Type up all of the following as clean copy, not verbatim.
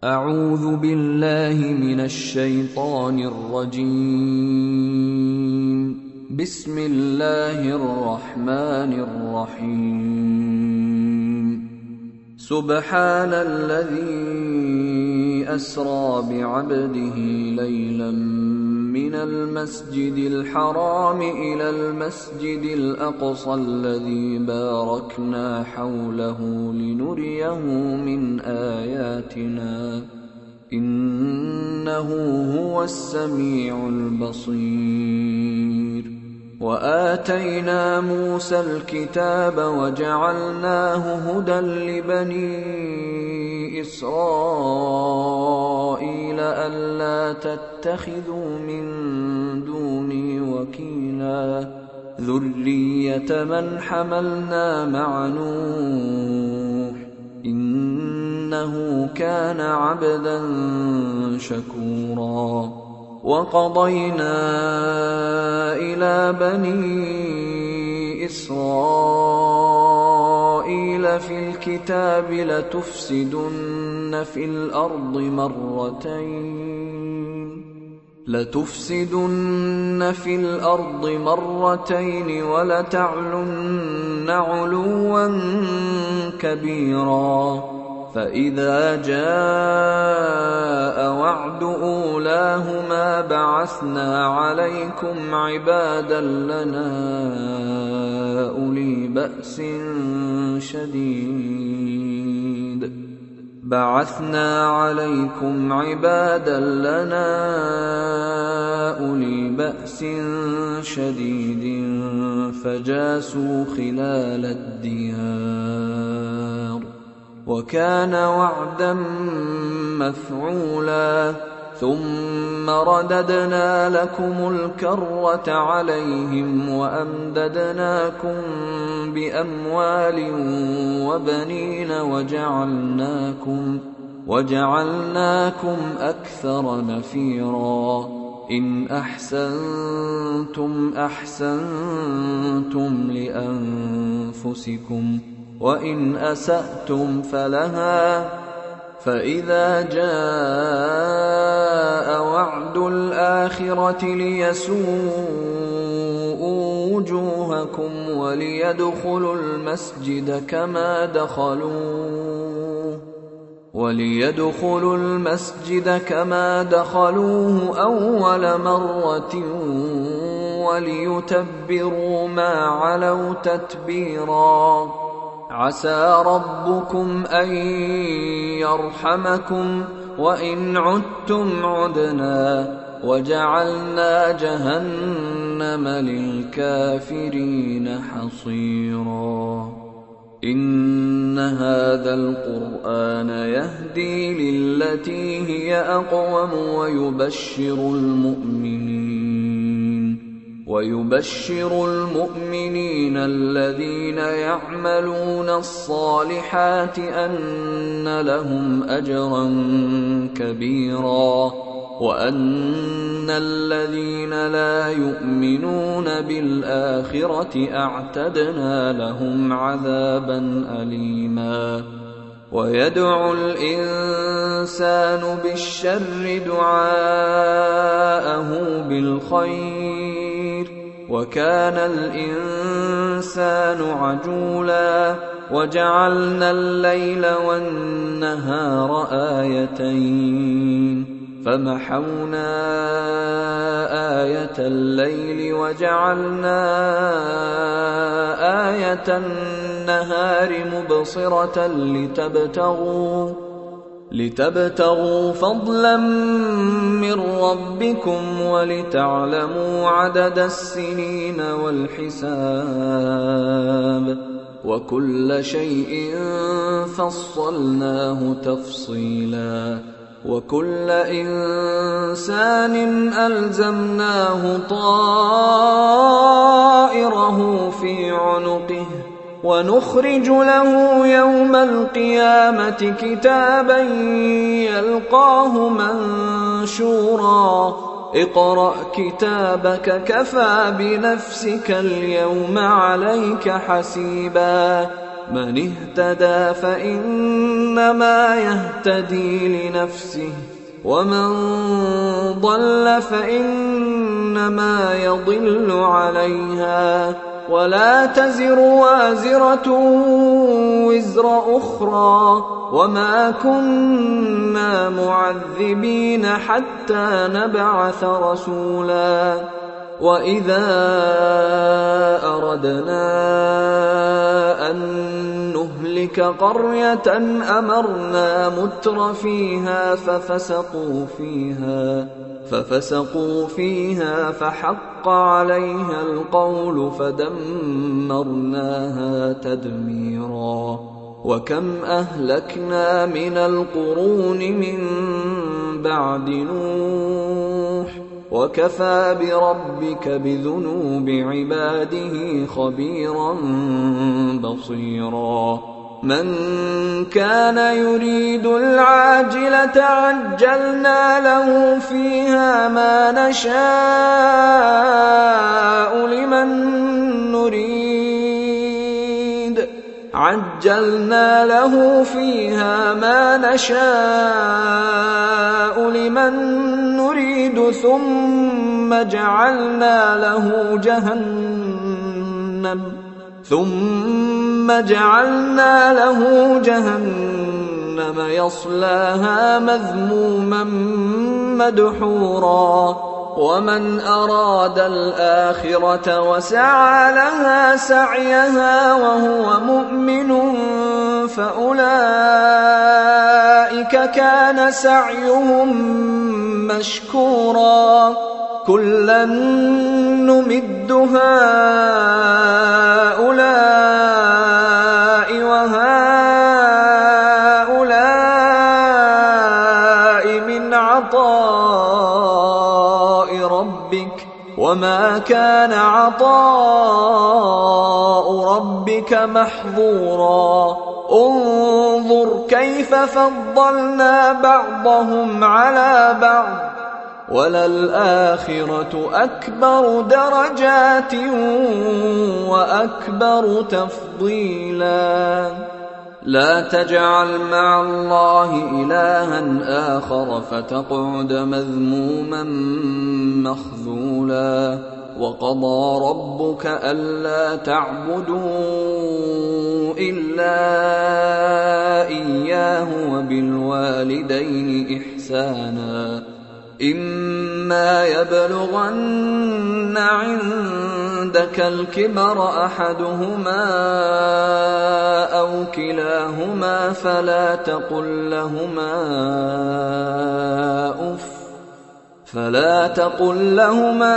أعوذ بالله من الشيطان الرجيم. بسم الله الرحمن الرحيم. سبحان الذي أسرى بعبده ليلا من المسجد الحرام إلى المسجد الأقصى الذي باركنا حوله لنريه من آياتنا إنه هو السميع البصير. وآتينا موسى الكتاب وجعلناه هدى لبني إسرائيل ألا تتخذوا من دوني وكيلا ذرية من حملنا مع نوح إنه كان عبدا شكورا. وقضينا إلى بني إسرائيل في الكتاب لتفسدن في الأرض مرتين ولتعلن علوا كبيرا. فإذا جاء وعد أولاهما بعثنا عليكم عبادا لنا أولي بأس شديد فجاسوا خلال الديار وكان وعدا مفعولا. ثم رددنا لكم الكرة عليهم وأمددناكم بأموال وبنين وجعلناكم أكثر نفيرا. إن أحسنتم أحسنتم لأنفسكم وإن أسأتم فلها. فإذا جاء وعد الآخرة ليسوءوا وجوهكم وليدخلوا المسجد كما دخلوه أول مرة وليتبروا ما علوا تتبيرا. عسى ربكم أن يرحمكم وإن عدتم عدنا وجعلنا جهنم للكافرين حصيرا. إن هذا القرآن يهدي للتي هي أقوم ويبشر المؤمنين الذين يعملون الصالحات أن لهم أجرا كبيرا وأن الذين لا يؤمنون بالآخرة أعتدنا لهم عذابا أليما. ويدعو الإنسان بالشر دعاءه بالخير وكان الإنسان عجولا. وجعلنا الليل والنهار آيتين فمحونا آية الليل وجعلنا آية النهار مبصرة لتبتغوا فضلا من ربكم ولتعلموا عدد السنين والحساب وكل شيء فصلناه تفصيلا. وكل إنسان ألزمناه طائره في عنقه ونخرج له يوم القيامة كتابا يلقاه منشورا. اقرأ كتابك كفى بنفسك اليوم عليك حسيبا. من اهتدى فإنما يهتدي لنفسه ومن ضل فإنما يضل عليها ولا تزر وازرة وزر أخرى وما كنا معذبين حتى نبعث رسولا وإذا أردنا أن نهلك قرية أمرنا متر فيها ففسقوا فيها فحق عليها القول فدمرناها تدميرا وكم أهلكنا من القرون من بعد نوح وكفى بربك بذنوب عباده خبيرا بصيرا من كان يريد العاجلة عجلنا له فيها ما نشاء لمن نريد ثم جعلنا له جهنم يصلاها مذموما مدحورا ومن أراد الآخرة وسعى لها سعيها وهو مؤمن فأولئك كان سعيهم مشكورا كلا نمد هؤلاء وهؤلاء من عطاء ربك وما كان عطاء ربك محظورا انظر كيف فضلنا بعضهم على بعض وللآخرة أكبر درجات وأكبر تفضيلا لا تجعل مع الله إلها آخر فتقعد مذموما مخذولا وقضى ربك ألا تعبدوا إلا إياه وبالوالدين إحسانا إما يبلغن عندك الكبر أحدهما أو كلاهما فلا تقل لهما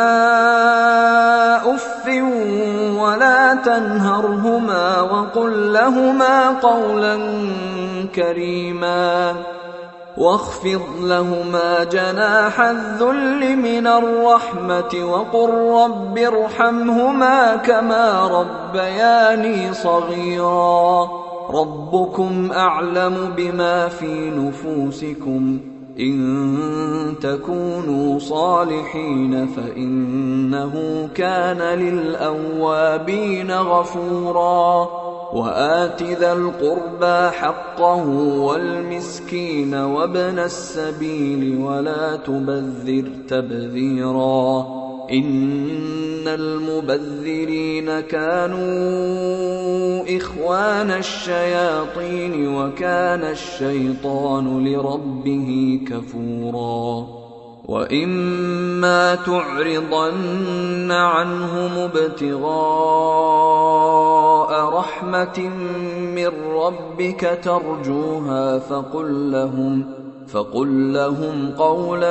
أف ولا تنهرهما وقل لهما قولا كريما واخفض لهما جناح الذل من الرحمة وقل رب ارحمهما كما ربياني صغيرا ربكم أعلم بما في نفوسكم إن تكونوا صالحين فإنه كان للأوابين غفورا وآت ذا القربى حقه والمسكين وابن السبيل ولا تبذر تبذيرا إن المبذرين كانوا إخوان الشياطين وكان الشيطان لربه كفورا وإما تعرضن عنهم ابتغاء رحمة من ربك ترجوها فقل لهم قولا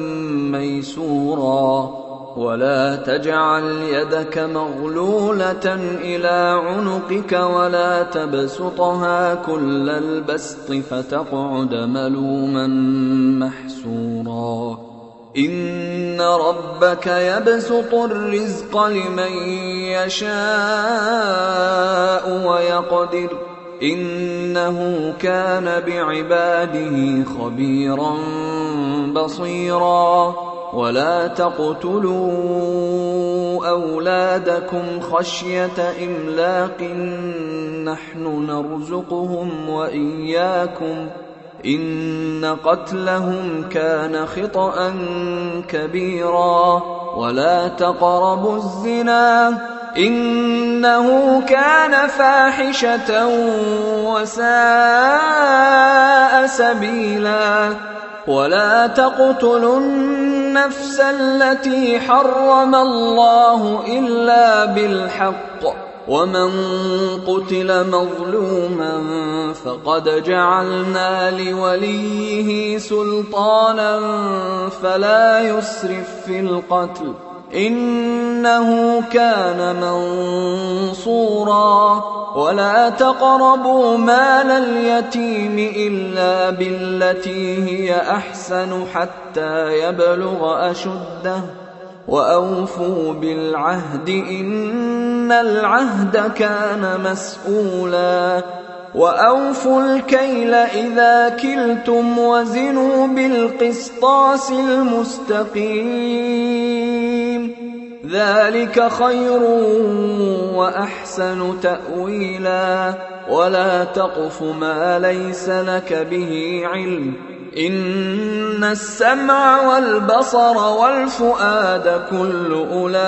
ميسورا ولا تجعل يدك مغلولة إلى عنقك ولا تبسطها كل البسط فتقعد ملوما محسورا إن ربك يبسط الرزق لمن يشاء ويقدر إنه كان بعباده خبيرا بصيرا ولا تقتلوا أولادكم خشية إملاق نحن نرزقهم وإياكم إن قتلهم كان خطأ كبيرا ولا تقربوا الزنا إنه كان فاحشة وساء سبيلا ولا تقتلوا النفس التي حرم الله إلا بالحق ومن قتل مظلوما فقد جعلنا لوليه سلطانا فلا يسرف في القتل إنه كان منصورا ولا تقربوا مال اليتيم إلا بالتي هي أحسن حتى يبلغ أشده وأوفوا بالعهد إن العهد كان مسؤولا وأوفوا الكيل إذا كلتم وزنوا بالقسطاس المستقيم ذلك خير وأحسن تأويلا ولا تقف ما ليس لك به علم إن السمع والبصر والفؤاد كل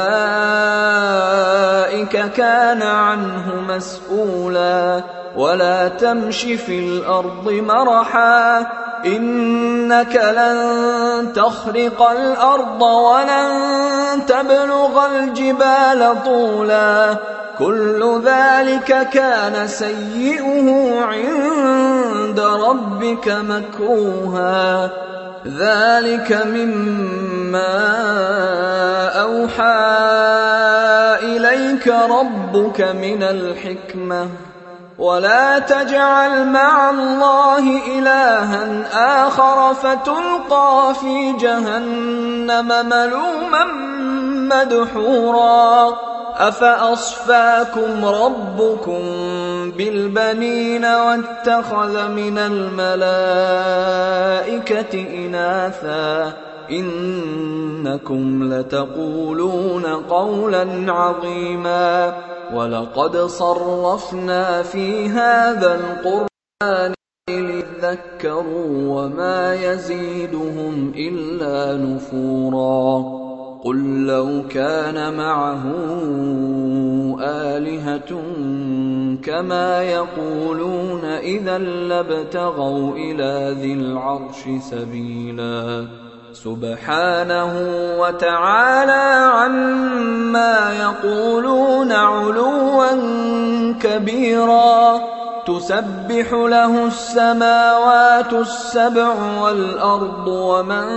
أولئك كان عنه مسؤولا ولا تمش في الأرض مرحا إنك لن تخرق الأرض ولن تبلغ الجبال طولا كل ذلك كان سيئه عند ربك مكروها ذلك مما أوحى إليك ربك من الحكمة ولا تجعل مع الله إلها آخر فتلقى في جهنم ملوما مدحورا أفأصفاكم ربكم بالبنين واتخذ من الملائكة إناثا إنكم لتقولون قولا عظيما ولقد صرفنا في هذا القرآن ليذكروا وما يزيدهم إلا نفورا قل لو كان معه آلهة كما يقولون إذا لابتغوا إلى ذي العرش سبيلا سبحانه وتعالى عما يقولون علوا كبيرا تسبح له السماوات السبع والأرض ومن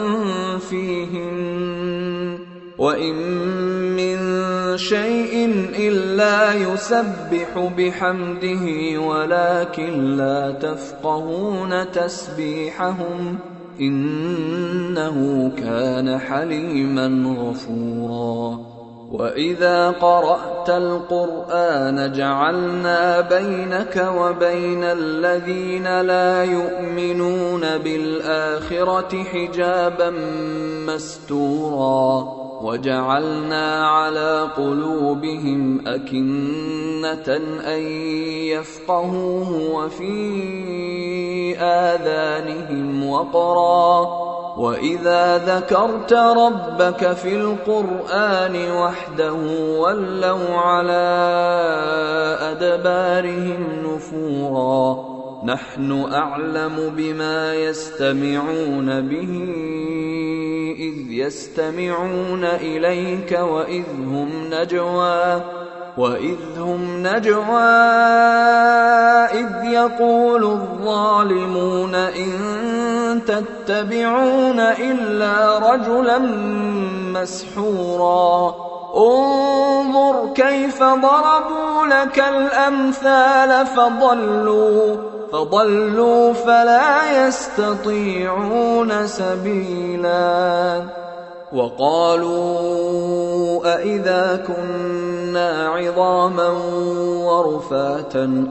فيهن وإن من شيء إلا يسبح بحمده ولكن لا تفقهون تسبيحهم إنه كان حليما غفورا وإذا قرأت القرآن جعلنا بينك وبين الذين لا يؤمنون بالآخرة حجابا مستورا وجعلنا على قلوبهم أكنة أن يفقهوه وفي آذانهم وقرا وإذا ذكرت ربك في القرآن وحده ولوا على أدبارهم نفورا نحن أعلم بما يستمعون به إذ يستمعون إليك وإذ هم نجوى إذ يقول الظالمون إن تتبعون إلا رجلا مسحورا انظر كيف ضربوا لك الأمثال فضلوا فلا يستطيعون سبيلا وقالوا أئذا كنا عظاما ورفاتا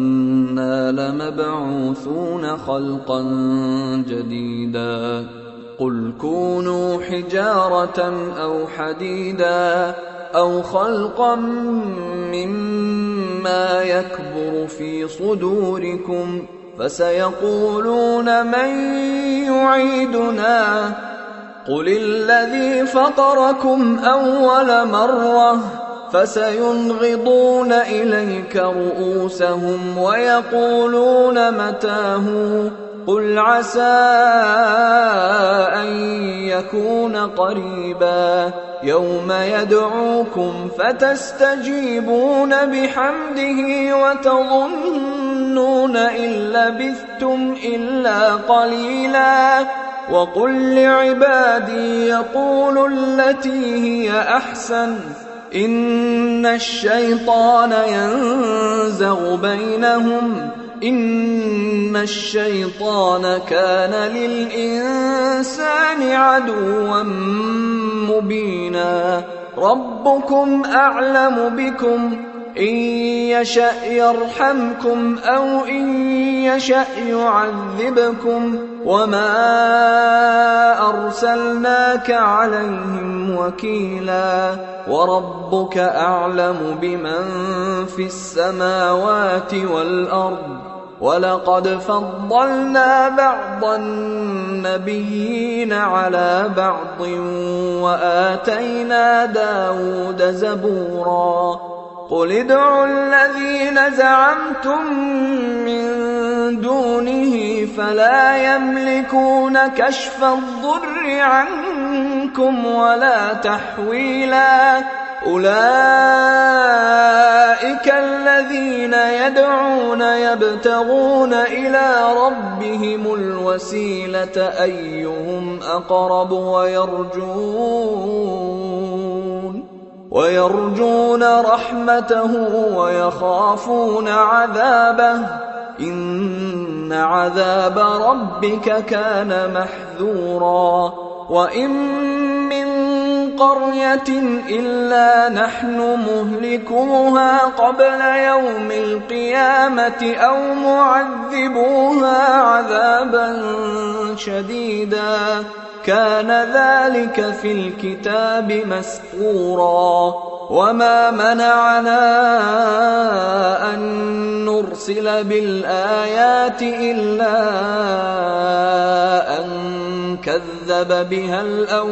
أئنا لمبعوثون خلقا جديدا قل كونوا حجارة أو حديدا أو خلقا مما يكبر في صدوركم فسيقولون من يعيدنا قل الذي فطركم أول مرة فسينغضون إليك رؤوسهم ويقولون متاه قل عسى أن يكون قريبا يوم يدعوكم فتستجيبون بحمده وتظنون إن لبثتم إلا قليلا وقل لعبادي يقولوا التي هي أحسن إن الشيطان ينزغ بينهم إن الشيطان كان للإنسان عدوا مبينا ربكم أعلم بكم إن يشأ يرحمكم أو إن يشأ يعذبكم وما أرسلناك عليهم وكيلا وربك أعلم بمن في السماوات والأرض ولقد فضلنا بعض النبيين على بعض وآتينا داود زبورا قل ادعوا الذين زعمتم من دونه فلا يملكون كشف الضر عنكم ولا تحويلا أولئك الذين يدعون يبتغون إلى ربهم الوسيلة أيهم أقرب ويرجون رحمته ويخافون عذابه إن عذاب ربك كان محذورا وإن من قرية إلا نحن مهلكوها قبل يوم القيامة أو معذبوها عذابا شديدا كان ذلك في الكتاب مسطورا وما منعنا أن نرسل بالآيات إلا أن كذب بها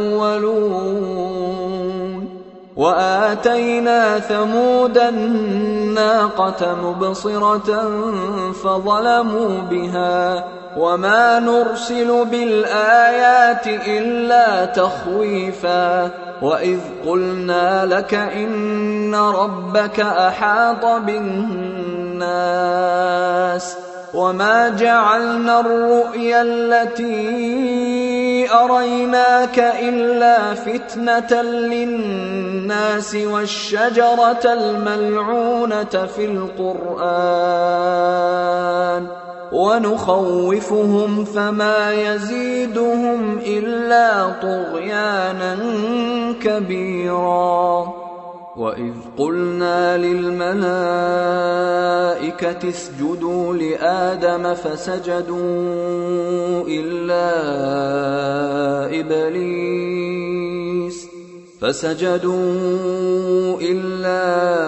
الأولون وآتينا ثمود الناقة مبصرة فظلموا بها وما نرسل بالآيات إلا تخويفا وإذ قلنا لك إن ربك أحاط بالناس وما جعلنا الرؤيا التي أريناك إلا فتنة للناس والشجرة الملعونة في القرآن ونخوفهم فما يزيدهم إلا طغيانا كبيرا وإذ قلنا للملائكة اسجدوا لآدم فسجدوا إلا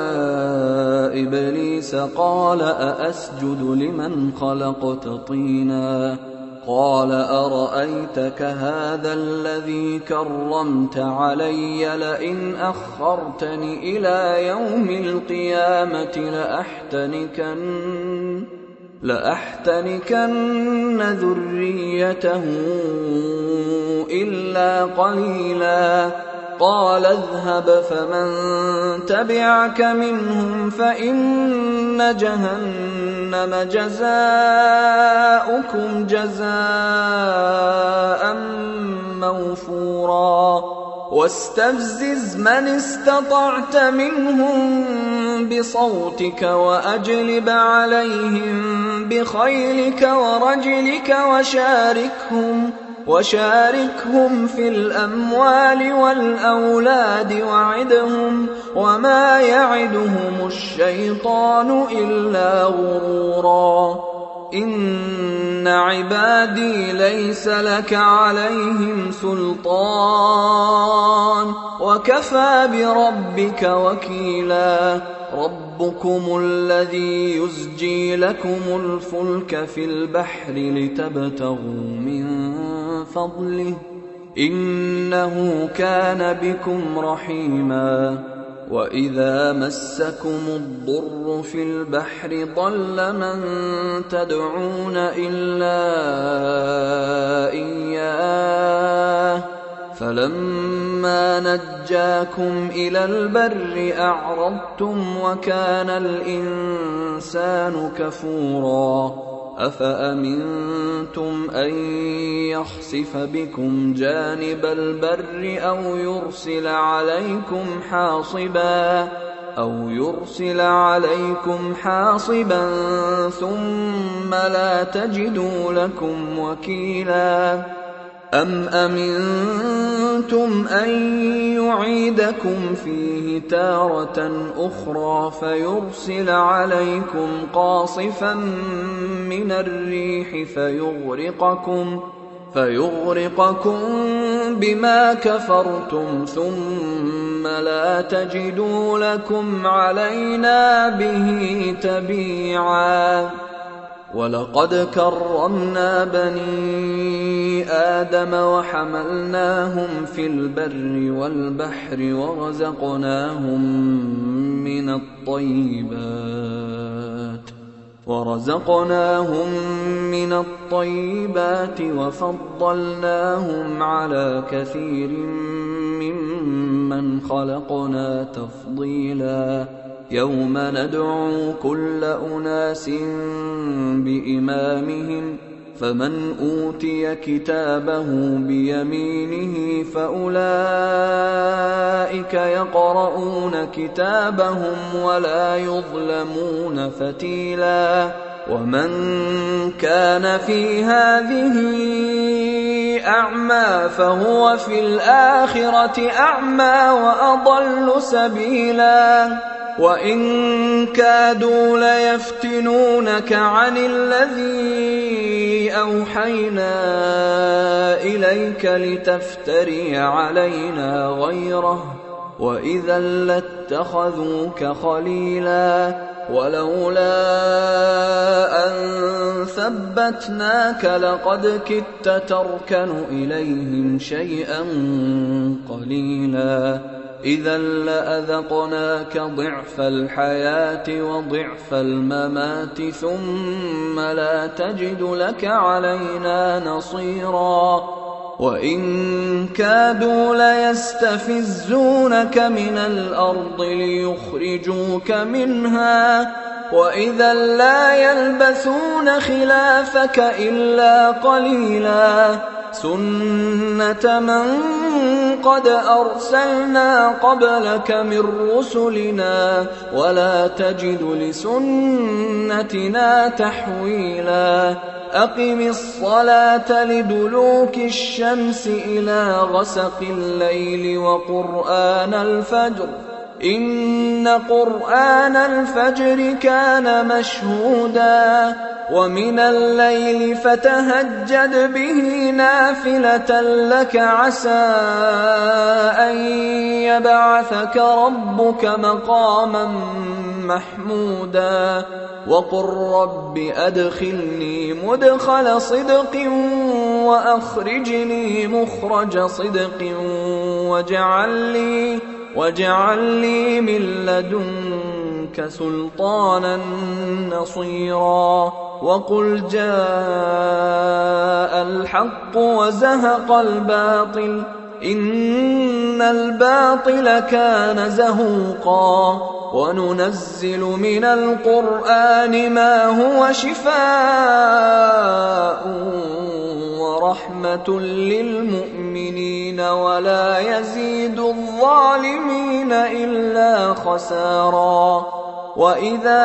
إبليس قال أأسجد لمن خلقت طينا قال أرأيتك هذا الذي كرمت علي لئن أخرتني إلى يوم القيامة لأحتنكن ذريته إلا قليلا قال اذهب فمن تبعك منهم فإن جهنم جزاؤكم جزاء موفورا واستفزز من استطعت منهم بصوتك وأجلب عليهم بخيلك ورجلك وشاركهم في الأموال والأولاد وعدهم وما يعدهم الشيطان إلا غرورا إن عبادي ليس لك عليهم سلطان وكفى بربك وكيلا ربكم الذي يزجي لكم الفلك في البحر لتبتغوا من فضله إنه كان بكم رحيما وإذا مسكم الضر في البحر ضل من تدعون إلا إياه فلما نجاكم إلى البر أعرضتم وكان الإنسان كفورا أفأمنتم أن يخسف بكم جانب البر أو يرسل عليكم حاصبا ثم لا تجدوا لكم وكيلا أم أمنتم أن يعيدكم فيه تارة أخرى فيرسل عليكم قاصفا من الريح فيغرقكم بما كفرتم ثم لا تجدوا لكم علينا به تبيعا ولقد كرمنا بني آدم وحملناهم في البر والبحر ورزقناهم من الطيبات وفضلناهم على كثير ممن خلقنا تفضيلا يوم ندعو كل أناس بإمامهم فمن أوتي كتابه بيمينه فأولئك يقرؤون كتابهم ولا يظلمون فتيلا ومن كان في هذه أعمى فهو في الآخرة أعمى وأضل سبيلا وإن كادوا ليفتنونك عن الذي أوحينا إليك لتفتري علينا غيره وإذا لاتخذوك خليلا ولولا أن ثبتناك لقد كدت تركن إليهم شيئا قليلا إذا لأذقناك ضعف الحياة وضعف الممات ثم لا تجد لك علينا نصيرا وإن كادوا ليستفزونك من الأرض ليخرجوك منها وإذا لا يلبثون خلافك إلا قليلا سنة من قد أرسلنا قبلك من رسلنا ولا تجد لسنتنا تحويلا أقم الصلاة لدلوك الشمس إلى غسق الليل وقرآن الفجر إن قرآن الفجر كان مشهودا ومن الليل فتهجد به نافلة لك عسى أن يبعثك ربك مقاما محمودا وقل رب أدخلني مدخل صدق وأخرجني مخرج صدق واجعل لي من لدنك سلطانا نصيرا وقل جاء الحق وزهق الباطل إن الباطل كان زهوقا وننزل من القرآن ما هو شفاء ورحمة للمؤمنين ولا يزيد الظالمين إلا خسارا وإذا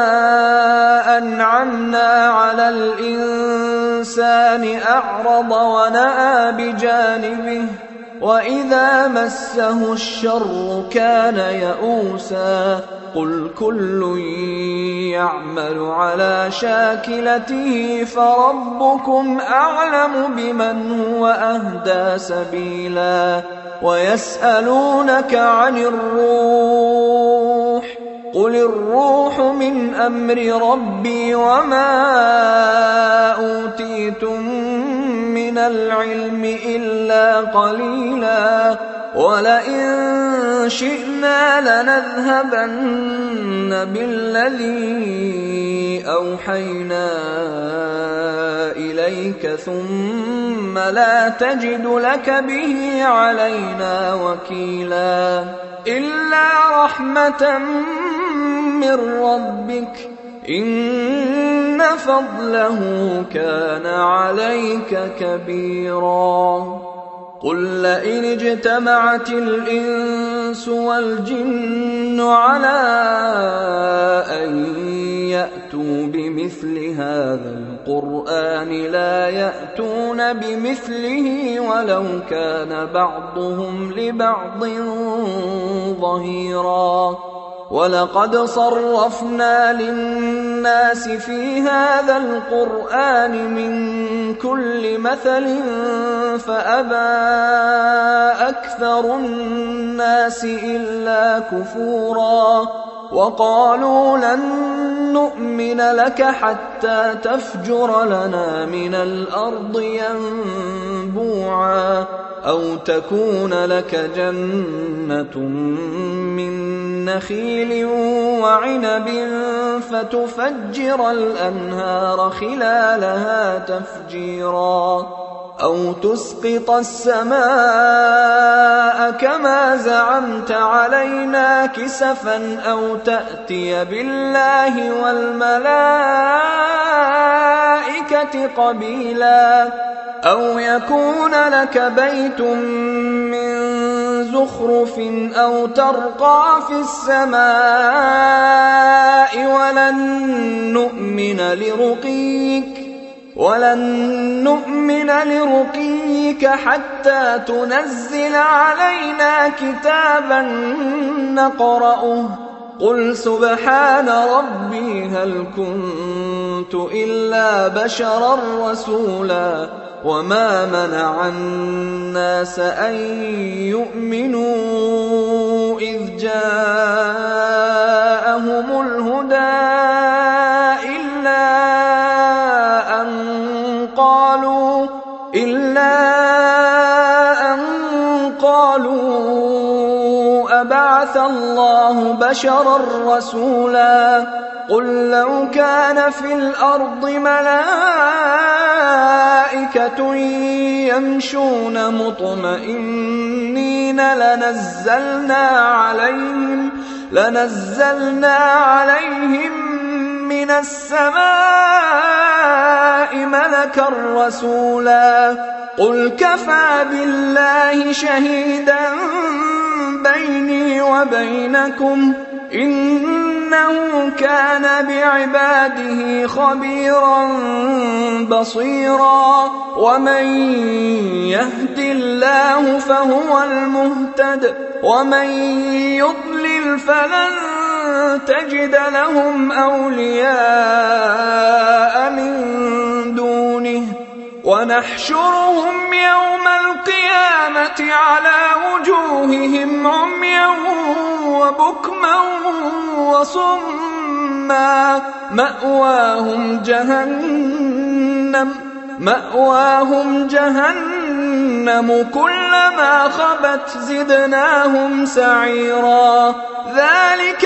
أنعمنا على الإنسان أعرض ونأى بجانبه وإذا مسه الشر كان يئوسا قل كل يعمل على شاكلته فربكم أعلم بمن هو أهدى سبيلا ويسألونك عن الروح قل الروح من أمر ربي وما أوتيتم من العلم إلا قليلا ولئن شئنا لنذهبن بالذي أوحينا إليك ثم لا تجد لك به علينا وكيلا إلا رحمة من ربك إن فضله كان عليك كبيرا قل لئن اجتمعت الإنس والجن على أن يأتوا بمثل هذا القرآن لا يأتون بمثله ولو كان بعضهم لبعض ظهيرا ولقد صرفنا للناس في هذا القرآن من كل مثل فأبى أكثر الناس إلا كفورا وقالوا لن نؤمن لك حتى تفجر لنا من الأرض ينبوعا أو تكون لك جنة من نخيل وعنب فتفجر الأنهار خلالها تفجيرا أو تسقط السماء كما زعمت علينا كسفا أو تأتي بالله والملائكة قبيلا أو يكون لك بيت من زخرف أو ترقى في السماء ولن نؤمن لرقيك حتى تنزل علينا كتابا نقرأه قل سبحان ربي هل كنت إلا بشرا رسولا وما منع الناس أن يؤمنوا إذ جاءهم الهدى إلا أن قالوا أبعث الله بشرا رسولا قل لو كان في الأرض ملائكة يمشون مطمئنين لنزلنا عليهم من السماء ملكا رسولا قل كفى بالله شهيدا بيني وبينكم إنه كان بعباده خبيرا بصيرا ومن يهد الله فهو المهتد ومن يضلل فلن تجد لهم أولياء من دونه ونحشرهم يوم القيامة على وجوههم عميا وبكما وصما مأواهم جهنم كلما خبت زدناهم سعيرا ذلك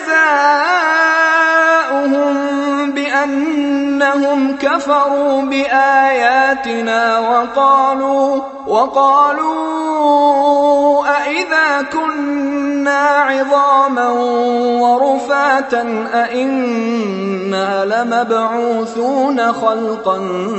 جزاؤهم بأنهم كفروا بآياتنا وقالوا أئذا كنا عظاما ورفاتا أئنا لمبعوثون خلقا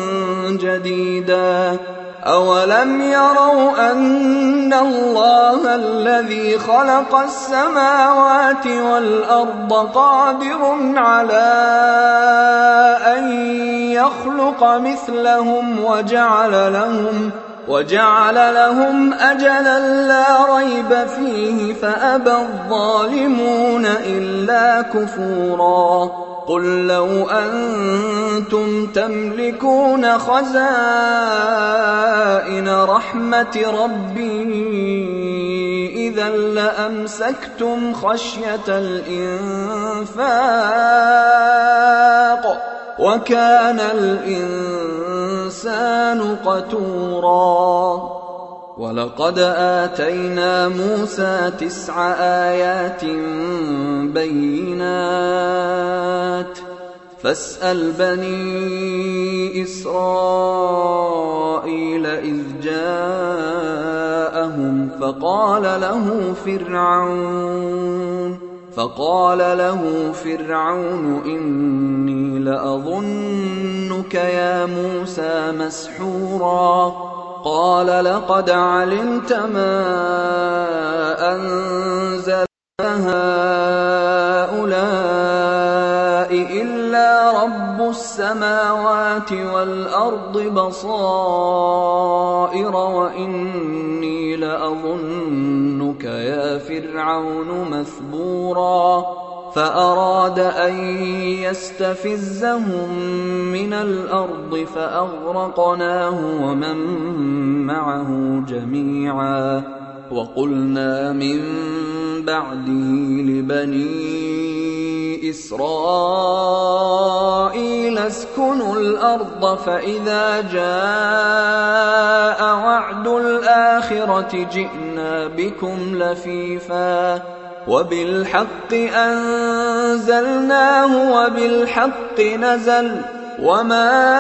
جديدا أولم يروا أن الله الذي خلق السماوات والأرض قادر على أن يخلق مثلهم وجعل لهم أجلا لا ريب فيه فأبى الظالمون إلا كفورا قل لو أنتم تملكون خزائن رحمة ربي إذا لأمسكتم خشية الإنفاق وكان الإنسان قتورا ولقد آتينا موسى 9 آيات بينات فاسأل بني إسرائيل إذ جاءهم فقال له فرعون إني لأظنك يا موسى مسحورا قال لقد علمت ما أنزل هؤلاء إلا رب السماوات والأرض بصائر وإني لأظنك يا فرعون مثبورا فأراد أن يستفزهم من الأرض فأغرقناه ومن معه جميعا وقلنا من بعده لبني إسرائيل اسكنوا الأرض فإذا جاء وعد الآخرة جئنا بكم لفيفا وبالحق أنزلناه وبالحق نزل وما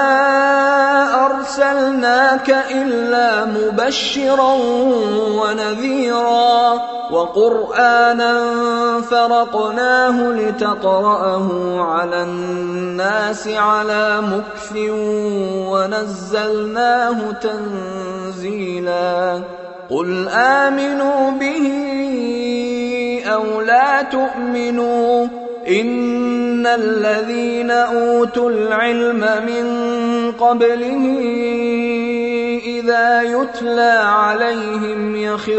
أرسلناك إلا مبشرا ونذيرا وقرآنا فرقناه لتقرأه على الناس على مكث ونزلناه تنزيلا قل آمنوا به أو لا تؤمنوا إن الذين أوتوا العلم من قبله إذا يتلى عليهم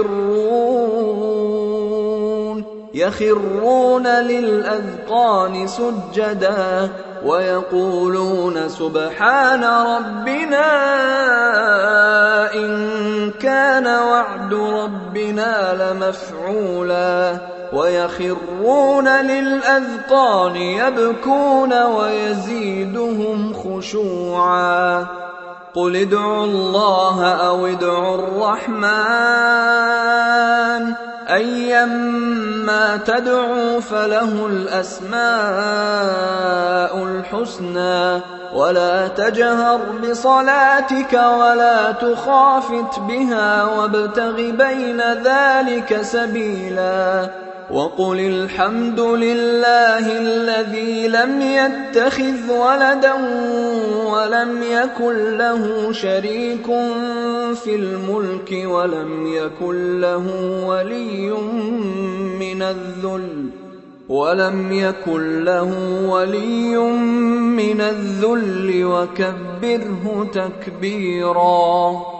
يخرون للأذقان سجدا ويقولون سبحان ربنا إن كان وعد ربنا لمفعولا ويخرون للأذقان يبكون ويزيدهم خشوعا قل ادعوا الله أو ادعوا الرحمن أيما تدعوا فله الأسماء الحسنى ولا تجهر بصلاتك ولا تخافت بها وابتغ بين ذلك سبيلا وقل الحمد لله الذي لم يتخذ ولدا ولم يكن له شريك في الملك ولم يكن له ولي من الذل وكبره تكبيرا.